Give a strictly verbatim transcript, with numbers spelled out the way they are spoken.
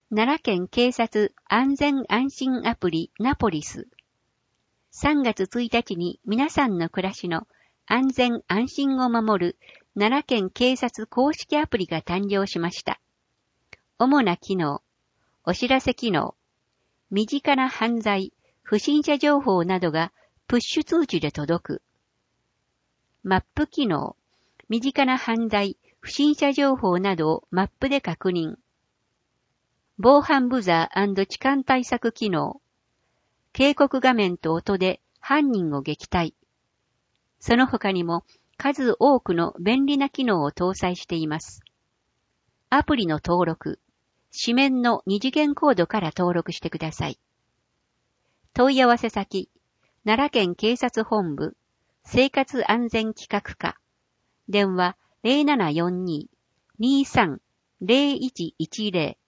奈良県警察安全安心アプリナポリス。さんがつついたちに皆さんの暮らしの安全安心を守る奈良県警察公式アプリが誕生しました。主な機能、お知らせ機能、身近な犯罪、不審者情報などがプッシュ通知で届く。マップ機能、身近な犯罪、不審者情報などをマップで確認。防犯ブザー&痴漢対策機能。警告画面と音で犯人を撃退。その他にも数多くの便利な機能を搭載しています。アプリの登録。紙面の二次元コードから登録してください。問い合わせ先。奈良県警察本部。生活安全企画課。電話 ゼロななよんに にーさん ゼロいちいちゼロ